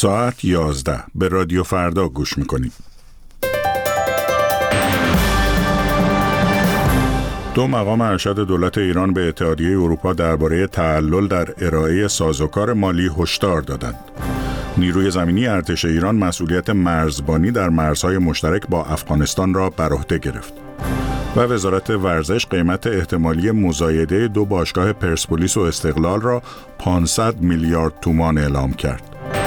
ساعت 11 به رادیو فردا گوش میکنید. دو مقام ارشد دولت ایران به اتحادیه اروپا درباره تعلل در ارائه سازوکار مالی هشدار دادند. نیروی زمینی ارتش ایران مسئولیت مرزبانی در مرزهای مشترک با افغانستان را بر عهده گرفت. و وزارت ورزش قیمت احتمالی مزایده دو باشگاه پرسپولیس و استقلال را 500 میلیارد تومان اعلام کرد.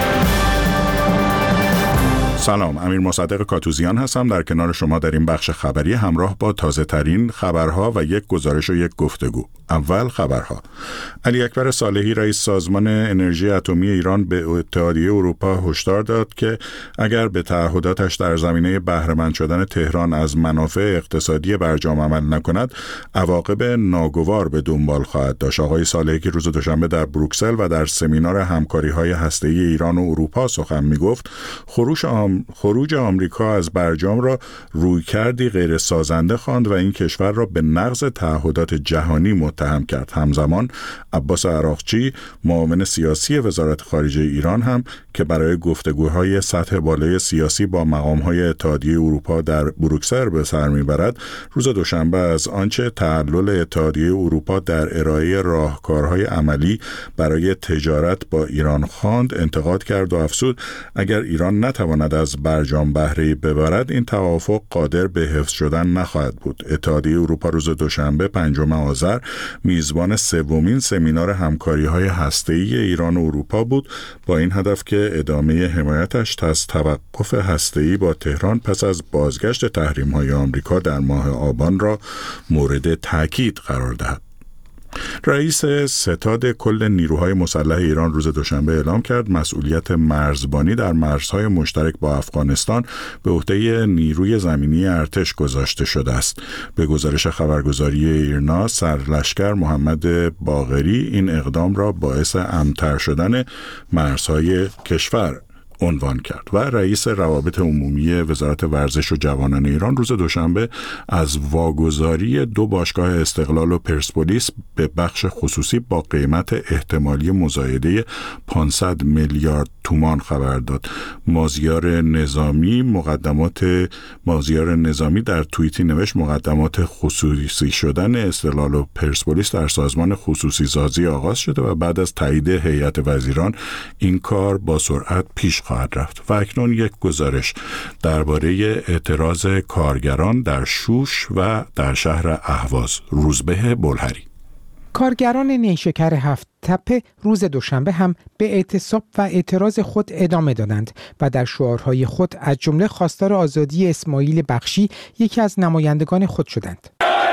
سلام، امیر مصدق کاتوزیان هستم در کنار شما در این بخش خبری همراه با تازه ترین خبرها و یک گزارش و یک گفتگو. اول خبرها. علی اکبر صالحی رئیس سازمان انرژی اتمی ایران به اتحادیه اروپا هشدار داد که اگر به تعهداتش در زمینه بهره‌مند شدن تهران از منافع اقتصادی برجام عمل نکند، عواقب ناگوار به دنبال خواهد داشت. آقای صالحی که روز دوشنبه در بروکسل و در سمینار همکاری‌های هسته‌ای ایران و اروپا سخن می‌گفت، خروج آمریکا از برجام را رویکردی غیر سازنده خواند و این کشور را به نقض تعهدات جهانی متهم کرد. همزمان عباس عراقچی معاون سیاسی وزارت خارجه ایران هم که برای گفتگوهای سطح بالای سیاسی با مقام‌های اتحادیه اروپا در بروکسل به سر میبرد، روز دوشنبه از آنچه تعلل اتحادیه اروپا در ارائه راهکارهای عملی برای تجارت با ایران خواند انتقاد کرد و افزود اگر ایران نتواند از برجام بهره ببرد، این توافق قادر به حفظ شدن نخواهد بود. اتحادیه اروپا روز دوشنبه 5 آذر میزبان سومین سمینار همکاری‌های هسته‌ای ایران و اروپا بود با این هدف که ادامه حمایتش از توقف هسته‌ای با تهران پس از بازگشت تحریم‌های آمریکا در ماه آبان را مورد تاکید قرار دهد. رئیس ستاد کل نیروهای مسلح ایران روز دوشنبه اعلام کرد مسئولیت مرزبانی در مرزهای مشترک با افغانستان به عهده نیروی زمینی ارتش گذاشته شده است. به گزارش خبرگزاری ایرنا، سرلشکر محمد باقری این اقدام را باعث امن‌تر شدن مرزهای کشور عنوان کرد و رئیس روابط عمومی وزارت ورزش و جوانان ایران روز دوشنبه از واگذاری دو باشگاه استقلال و پرسپولیس به بخش خصوصی با قیمت احتمالی مزایده 500 میلیارد تومان خبر داد. مازیار نظامی در توییتی نوشت مقدمات خصوصی شدن استقلال و پرسپولیس در سازمان خصوصی سازی آغاز شده و بعد از تایید هیئت وزیران این کار با سرعت پیش خواهد رفت. و اکنون یک گزارش درباره اعتراض کارگران در شوش و در شهر اهواز. روزبه بلهری. کارگران نیشکر هفت تپه روز دوشنبه هم به اعتصاب و اعتراض خود ادامه دادند و در شعارهای خود از جمله خواستار آزادی اسماعیل بخشی یکی از نمایندگان خود شدند.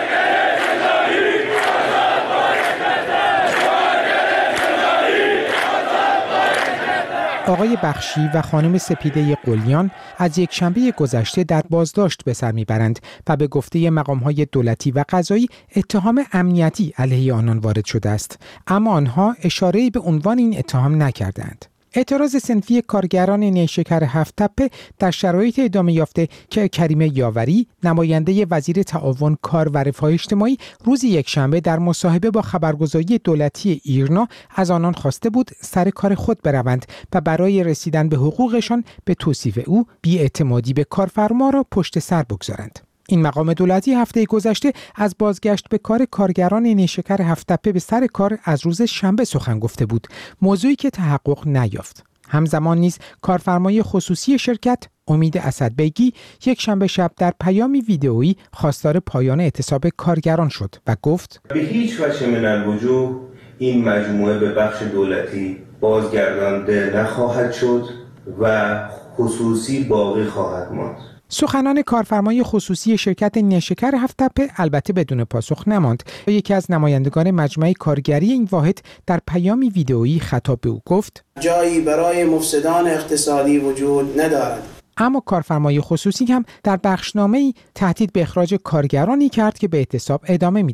آقای بخشی و خانم سپیده قلیان از یک شنبه گذشته در بازداشت به سر میبرند و به گفته مقام‌های دولتی و قضایی اتهام امنیتی علیه آنان وارد شده است، اما آنها اشاره‌ای به عنوان این اتهام نکردند. اعتراض صنفی کارگران نیشکر هفت تپه در شرایط ادامه یافته که کریم یاوری نماینده وزیر تعاون کار و رفاه اجتماعی روز یکشنبه در مصاحبه با خبرگزاری دولتی ایرنا از آنان خواسته بود سر کار خود بروند و برای رسیدن به حقوقشان به توصیف او بی‌اعتمادی به کارفرما را پشت سر بگذارند. این مقام دولتی هفته گذشته از بازگشت به کار کارگران نیشکر هفت تپه به سر کار از روز شنبه سخن گفته بود، موضوعی که تحقق نیافت. همزمان نیز کارفرمای خصوصی شرکت امید اسدبیگی یک شنبه شب در پیامی ویدئویی خواستار پایان اعتصاب کارگران شد و گفت به هیچ وجه من الوجوه این مجموعه به بخش دولتی بازگردانده نخواهد شد و خصوصی باقی خواهد ماند. سخنان کارفرمای خصوصی شرکت نیشکر هفت تپه البته بدون پاسخ نماند. یکی از نمایندگان مجمع کارگری این واحد در پیامی ویدئویی خطاب به او گفت جایی برای مفسدان اقتصادی وجود ندارد. اما کارفرمای خصوصی هم در بخشنامه‌ای تهدید به اخراج کارگرانی کرد که به اعتصاب ادامه می‌دهند.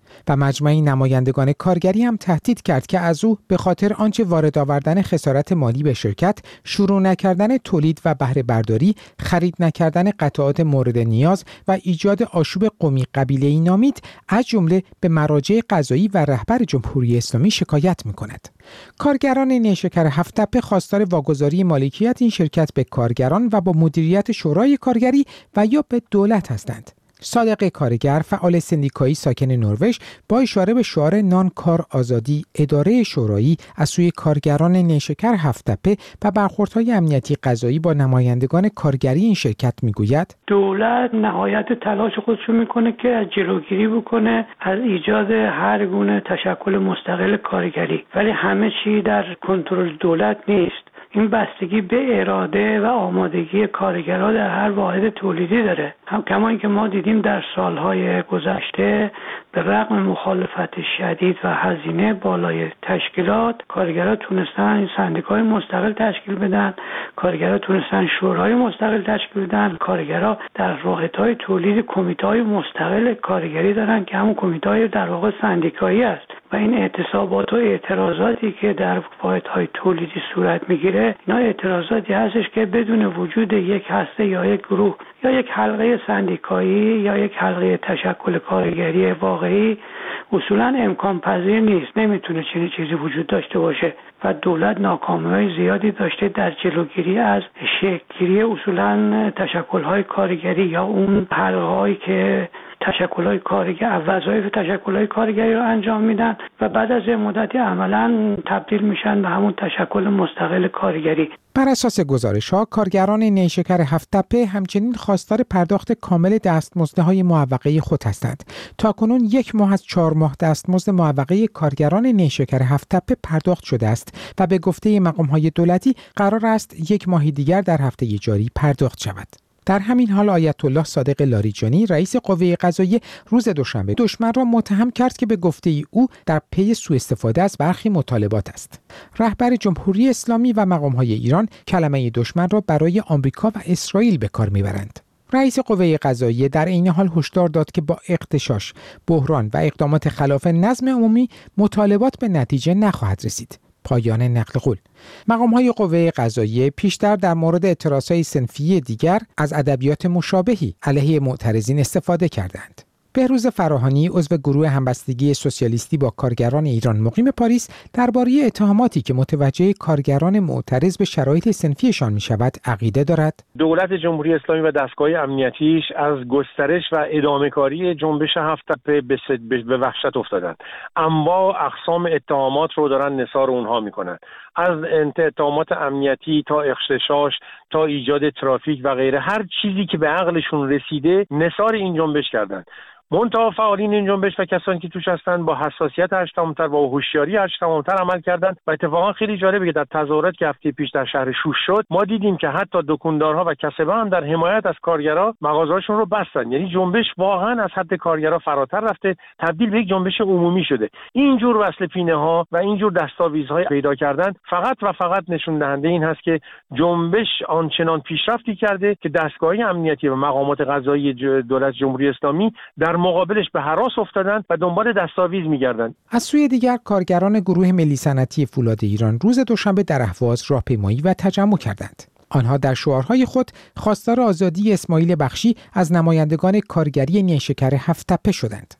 و مجمع نمایندگان کارگری هم تهدید کرد که از او به خاطر آنچه وارد آوردن خسارت مالی به شرکت، شروع نکردن تولید و بهره برداری، خرید نکردن قطعات مورد نیاز و ایجاد آشوب قومی قبیله‌ای نامید، از جمله به مراجع قضایی و رهبر جمهوری اسلامی شکایت می‌کند. کارگران نیشکر هفت‌تپه خواستار واگذاری مالکیت این شرکت به کارگران و با مدیریت شورای کارگری و یا به دولت هستند. صادق کارگر، فعال سندیکایی ساکن نروژ، با اشاره به شعار نان کار آزادی اداره شورایی از سوی کارگران نیشکر هفت‌تپه و برخوردهای امنیتی قضایی با نمایندگان کارگری این شرکت میگوید دولت نهایت تلاش خودشو میکنه که از جلوگیری بکنه از ایجاد هر گونه تشکل مستقل کارگری، ولی همه چی در کنترل دولت نیست. این بستگی به اراده و آمادگی کارگرها در هر واحد تولیدی داره. کما اینکه ما دیدیم در سالهای گذشته به رغم مخالفت شدید و هزینه بالای تشکیلات، کارگرها تونستن این سندیکای مستقل تشکیل بدن، کارگرها تونستن شورای مستقل تشکیل بدن، کارگرها در واحدهای تولید کمیته‌های مستقل کارگری دارن که همون کمیته‌های در واقع سندیکایی است و این اعتصابات و اعتراضاتی که در واحدهای تولیدی صورت میگیره، اینا اعتراضاتی هستش که بدون وجود یک هسته یا یک گروه یا یک حلقه سندیکایی یا یک حلقه تشکل کارگری واقعی اصولا امکان پذیر نیست. نمیتونه چنین چیزی وجود داشته باشه و دولت ناکامی‌های زیادی داشته در جلوگیری از شکل‌گیری اصولا تشکل‌های کارگری یا اون حلقه‌هایی که تشکل‌های کارگری وظایف تشکل‌های کارگری رو انجام میدن و بعد از مدتی عملاً تبدیل میشن به همون تشکل مستقل کارگری. بر اساس گزارش‌ها، کارگران نیشکر هفت‌تپه همچنین خواستار پرداخت کامل دستمزدهای معوقه خود هستند. تاکنون 1 ماه از 4 ماه دستمزد معوقه کارگران نیشکر هفت‌تپه پرداخت شده است و به گفته مقام‌های دولتی قرار است 1 ماه دیگر در هفته جاری پرداخت شود. در همین حال آیت الله صادق لاریجانی رئیس قوه قضاییه روز دوشنبه دشمن را متهم کرد که به گفته او در پی سوء استفاده از برخی مطالبات است. رهبر جمهوری اسلامی و مقام‌های ایران کلمه دشمن را برای آمریکا و اسرائیل به کار می‌برند. رئیس قوه قضاییه در این حال هشدار داد که با اغتشاش، بحران و اقدامات خلاف نظم عمومی مطالبات به نتیجه نخواهد رسید. پایان نقل قول. مقام‌های قوه قضاییه پیشتر در مورد اعتراضهای صنفی دیگر از ادبیات مشابهی علیه معترضین استفاده کردند. بهروز فراهانی، عضو گروه همبستگی سوسیالیستی با کارگران ایران مقیم پاریس، درباره اتهاماتی که متوجه کارگران معترض به شرایط صنفیشان می‌شود عقیده دارد. دولت جمهوری اسلامی و دستگاه امنیتیش از گسترش و ادامه‌کاری جنبش هفت‌تپه به وحشت افتادند. اما اقسام اتهامات رو دارن نثار اونها میکنن، از اتهامات امنیتی تا اغتشاش تا ایجاد ترافیک و غیره. هر چیزی که به عقلشون رسیده نثار این جنبش کردن. منتها فعالین این جنبش و کسانی که توش هستن با حساسیت 8 تمام‌تر و هوشیاری 8 تمام‌تر عمل کردن و اتفاقا خیلی جالبه که در تظاهرات که هفته پیش در شهر شوش شد ما دیدیم که حتی دکاندارها و کسبه هم در حمایت از کارگرها مغازه‌هاشون رو بستن. یعنی جنبش واقعا از حد کارگرها فراتر رفته، تبدیل به یک جنبش عمومی شده. اینجور وصل پینه‌ها و اینجور دستاویزهای پیدا کردن فقط و فقط نشون دهنده این هست که جنبش آنچنان پیشرفتی کرده که دستگاه امنیتی و مقامات قضایی دولت جمهوری اسلامی در مقابلش به هراس افتادن و دنبال دستاویز می‌گردن. از سوی دیگر کارگران گروه ملی صنعتی فولاد ایران روز دوشنبه در اهواز راهپیمایی و تجمع کردند. آنها در شعارهای خود خواستار آزادی اسماعیل بخشی از نمایندگان کارگری نیشکر هفت‌تپه شدند.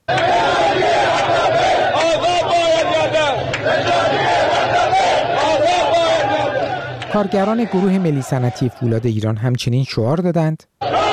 کارگران گروه ملی صنعتی فولاد ایران همچنین شعار دادند: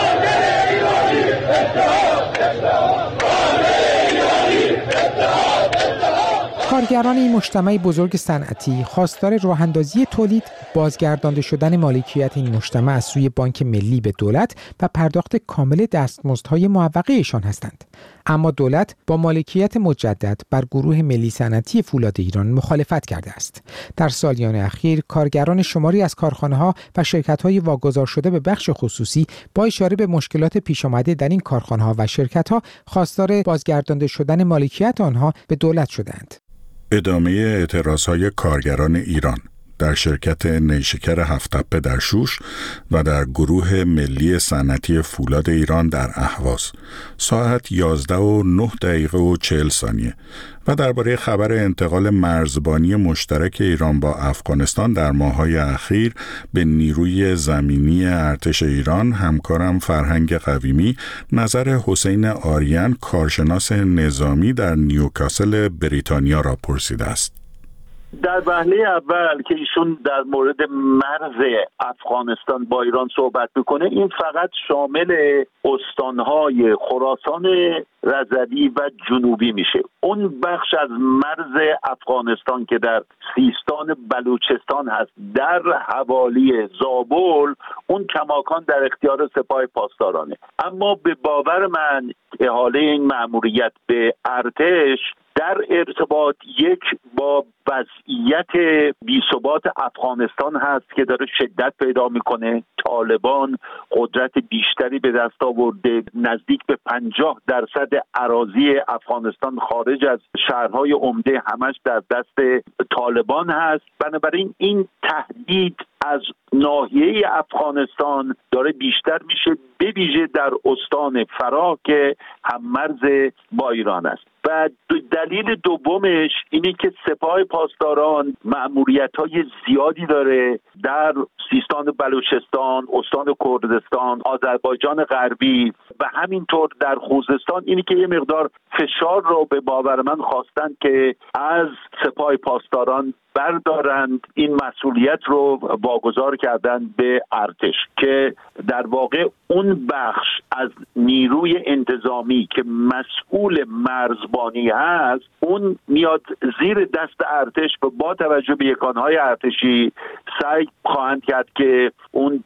کارگران این مجتمع بزرگ صنعتی خواستار راه‌اندازی تولید، بازگردانده شدن مالکیت این مجتمع از سوی بانک ملی به دولت و پرداخت کامل دستمزدهای معوقه‌شان هستند. اما دولت با مالکیت مجدد بر گروه ملی صنعتی فولاد ایران مخالفت کرده است. در سالیان اخیر کارگران شماری از کارخانه‌ها و شرکت‌های واگذار شده به بخش خصوصی با اشاره به مشکلات پیش آمده در این کارخانه‌ها و شرکت‌ها خواستار بازگردانده شدن مالکیت آنها به دولت شدند. ادامه اعتراضهای کارگران ایران. در شرکت نیشکر هفت‌تپه در شوش و در گروه ملی صنعتی فولاد ایران در اهواز ساعت 11:09:40 و درباره خبر انتقال مرزبانی مشترک ایران با افغانستان در ماه‌های اخیر به نیروی زمینی ارتش ایران همکارم فرهنگ قویمی نظر حسین آریان کارشناس نظامی در نیوکاسل بریتانیا را پرسیده است. در وهله اول که ایشون در مورد مرز افغانستان با ایران صحبت میکنه، این فقط شامل استانهای خراسان رضوی و جنوبی میشه. اون بخش از مرز افغانستان که در سیستان بلوچستان هست در حوالی زابل، اون کماکان در اختیار سپاه پاسدارانه. اما به باور من احاله این مأموریت به ارتش در ارتباط یک با وضعیت بی‌ثبات افغانستان هست که داره شدت پیدا میکنه. طالبان قدرت بیشتری به دست آورده، نزدیک به 50% اراضی افغانستان خارج از شهرهای عمده همش در دست طالبان هست. بنابراین این تهدید از ناحیه افغانستان داره بیشتر میشه، به ویژه در استان فراه که هم‌مرز با ایران است. و دلیل دومش اینه که سپاه پاسداران مأموریت‌های زیادی داره در سیستان بلوچستان، استان کردستان، آذربایجان غربی و همینطور در خوزستان. اینه که یه مقدار فشار رو به باور من خواستن که از سپاه پاسداران بردارند، این مسئولیت رو واگذار کردن به ارتش که در واقع اون بخش از نیروی انتظامی که مسئول مرزبانی هست اون میاد زیر دست ارتش و با توجه به یکانهای ارتشی سعی خواهند کرد که اون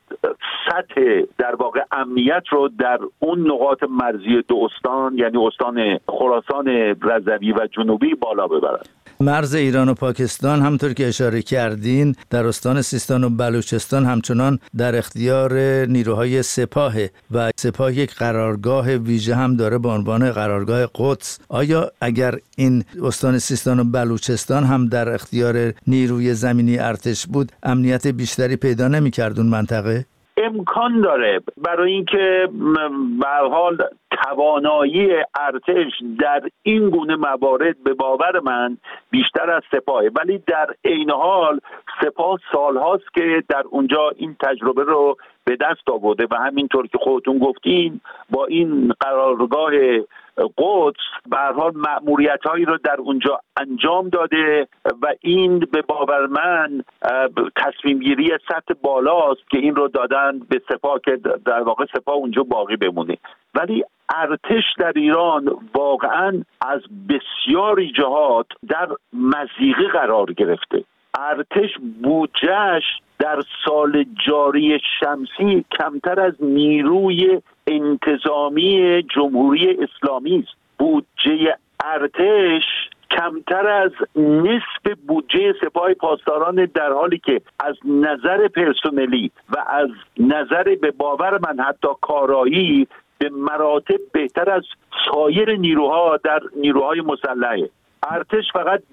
سطح در واقع امنیت رو در اون نقاط مرزی دو استان، یعنی استان خراسان رضوی و جنوبی، بالا ببرند. مرز ایران و پاکستان همونطور که اشاره کردین در استان سیستان و بلوچستان همچنان در اختیار نیروهای سپاهه و سپاه یک قرارگاه ویژه هم داره به عنوان قرارگاه قدس. آیا اگر این استان سیستان و بلوچستان هم در اختیار نیروی زمینی ارتش بود امنیت بیشتری پیدا نمی‌کرد اون منطقه؟ امکان داره، برای اینکه به هر حال توانایی ارتش در این گونه موارد به باور من بیشتر از سپاهه، ولی در عین حال سپاه سالهاست که در اونجا این تجربه رو به دست آورده و همینطور که خودتون گفتین با این قرارگاه قدس به هر حال مأموریت‌هایی رو در اونجا انجام داده و این به باور من تصمیم گیری سطح بالاست که این رو دادن به سپاه که در واقع سپاه اونجا باقی بمونه. ولی ارتش در ایران واقعا از بسیاری جهات در مضیقه قرار گرفته. ارتش بودجه‌اش در سال جاری شمسی کمتر از نیروی انتظامی جمهوری اسلامی است. بودجه ارتش کمتر از نصف بودجه سپاه پاسداران، در حالی که از نظر پرسنلی و از نظر به باور من حتی کارایی به مراتب بهتر از سایر نیروها در نیروهای مسلحه. ارتش فقط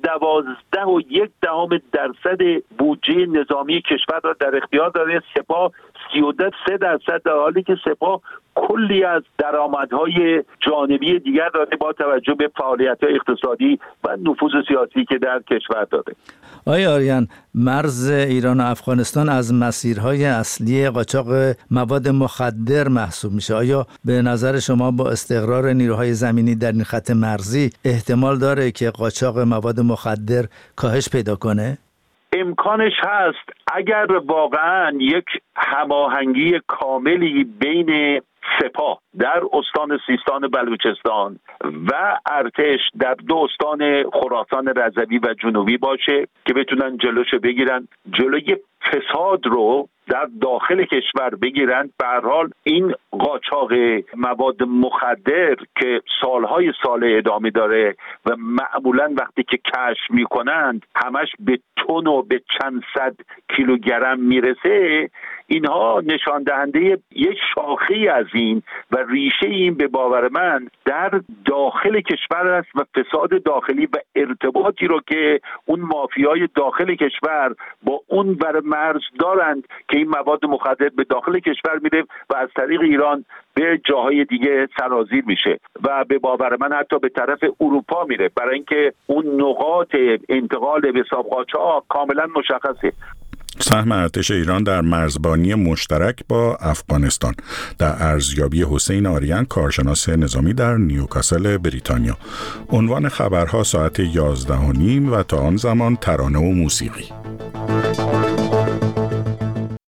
12.1% بودجه نظامی کشور را در اختیار داره، سپاه 33%، در حالی که سپاه کلی از درآمدهای جانبی دیگر داره با توجه به فعالیت‌های اقتصادی و نفوذ سیاسی که در کشور داره. آقای آریان، مرز ایران و افغانستان از مسیرهای اصلی قاچاق مواد مخدر محسوب میشه. آیا به نظر شما با استقرار نیروهای زمینی در این خط مرزی احتمال داره که قاچاق مواد مخدر کاهش پیدا کنه؟ امکانش هست اگر واقعا یک هماهنگی کاملی بین سپاه در استان سیستان بلوچستان و ارتش در دو استان خراسان رضوی و جنوبی باشه که بتونن جلوشو بگیرن، جلوی فساد رو در داخل کشور بگیرن. به هر حال این قاچاق مواد مخدر که سالهای سال ادامه داره و معمولا وقتی که کشف میکنند همش به تن و به چند صد کیلوگرم میرسه، اینها نشان دهنده یک شاخه از این و ریشه این به باور من در داخل کشور است و فساد داخلی و ارتباطی رو که اون مافیای داخل کشور با اون بر مرز دارند که این مواد مخدر به داخل کشور میره و از طریق ایران به جاهای دیگه سرازیر میشه و به باور من حتی به طرف اروپا میره، برای اینکه اون نقاط انتقال به قاچاق کاملا مشخصه. سهم ارتش ایران در مرزبانی مشترک با افغانستان در ارزیابی حسین آریان، کارشناس نظامی در نیوکاسل بریتانیا. عنوان خبرها ساعت 11:30 و تا آن زمان ترانه و موسیقی.